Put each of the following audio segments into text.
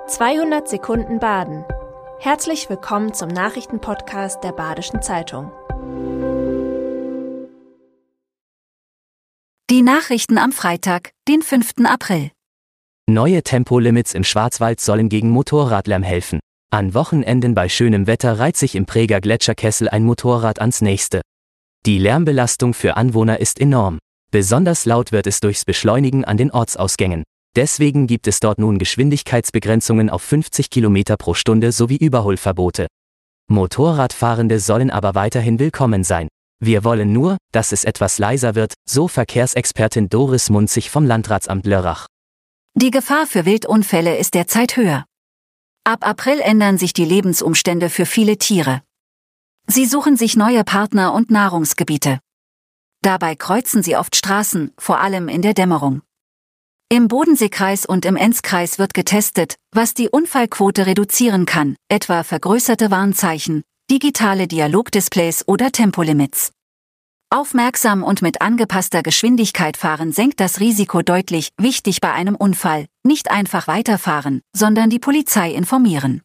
200 Sekunden Baden. Herzlich willkommen zum Nachrichtenpodcast der Badischen Zeitung. Die Nachrichten am Freitag, den 5. April. Neue Tempolimits im Schwarzwald sollen gegen Motorradlärm helfen. An Wochenenden bei schönem Wetter reiht sich im Preger Gletscherkessel ein Motorrad ans nächste. Die Lärmbelastung für Anwohner ist enorm. Besonders laut wird es durchs Beschleunigen an den Ortsausgängen. Deswegen gibt es dort nun Geschwindigkeitsbegrenzungen auf 50 km pro Stunde sowie Überholverbote. Motorradfahrende sollen aber weiterhin willkommen sein. Wir wollen nur, dass es etwas leiser wird, so Verkehrsexpertin Doris Munzig vom Landratsamt Lörrach. Die Gefahr für Wildunfälle ist derzeit höher. Ab April ändern sich die Lebensumstände für viele Tiere. Sie suchen sich neue Partner und Nahrungsgebiete. Dabei kreuzen sie oft Straßen, vor allem in der Dämmerung. Im Bodenseekreis und im Enzkreis wird getestet, was die Unfallquote reduzieren kann, etwa vergrößerte Warnzeichen, digitale Dialogdisplays oder Tempolimits. Aufmerksam und mit angepasster Geschwindigkeit fahren senkt das Risiko deutlich, wichtig bei einem Unfall, nicht einfach weiterfahren, sondern die Polizei informieren.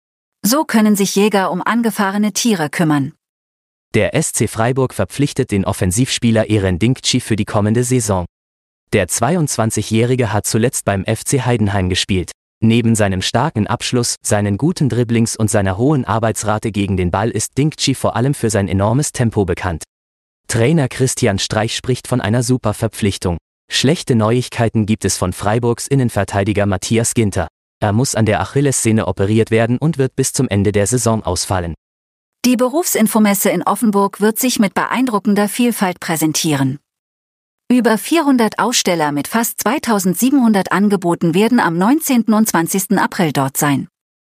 So können sich Jäger um angefahrene Tiere kümmern. Der SC Freiburg verpflichtet den Offensivspieler Eren Dinkci für die kommende Saison. Der 22-Jährige hat zuletzt beim FC Heidenheim gespielt. Neben seinem starken Abschluss, seinen guten Dribblings und seiner hohen Arbeitsrate gegen den Ball ist Dinkci vor allem für sein enormes Tempo bekannt. Trainer Christian Streich spricht von einer super Verpflichtung. Schlechte Neuigkeiten gibt es von Freiburgs Innenverteidiger Matthias Ginter. Er muss an der Achillessehne operiert werden und wird bis zum Ende der Saison ausfallen. Die Berufsinfomesse in Offenburg wird sich mit beeindruckender Vielfalt präsentieren. Über 400 Aussteller mit fast 2700 Angeboten werden am 19. und 20. April dort sein.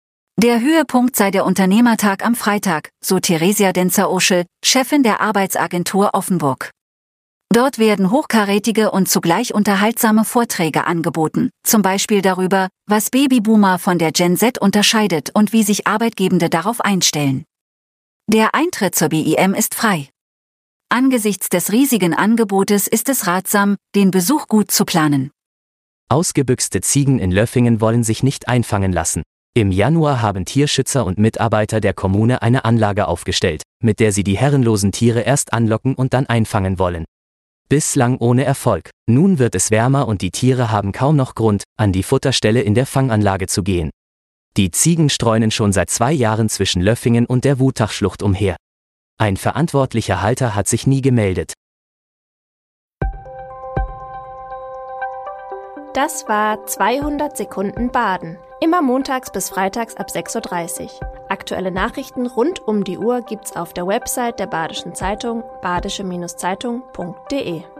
Der Höhepunkt sei der Unternehmertag am Freitag, so Theresia Denzer-Oschel, Chefin der Arbeitsagentur Offenburg. Dort werden hochkarätige und zugleich unterhaltsame Vorträge angeboten, zum Beispiel darüber, was Babyboomer von der Gen Z unterscheidet und wie sich Arbeitgebende darauf einstellen. Der Eintritt zur BIM ist frei. Angesichts des riesigen Angebotes ist es ratsam, den Besuch gut zu planen. Ausgebüxte Ziegen in Löffingen wollen sich nicht einfangen lassen. Im Januar haben Tierschützer und Mitarbeiter der Kommune eine Anlage aufgestellt, mit der sie die herrenlosen Tiere erst anlocken und dann einfangen wollen. Bislang ohne Erfolg. Nun wird es wärmer und die Tiere haben kaum noch Grund, an die Futterstelle in der Fanganlage zu gehen. Die Ziegen streunen schon seit 2 Jahren zwischen Löffingen und der Wutachschlucht umher. Ein verantwortlicher Halter hat sich nie gemeldet. Das war 200 Sekunden Baden. Immer montags bis freitags ab 6:30 Uhr. Aktuelle Nachrichten rund um die Uhr gibt's auf der Website der Badischen Zeitung, badische-zeitung.de.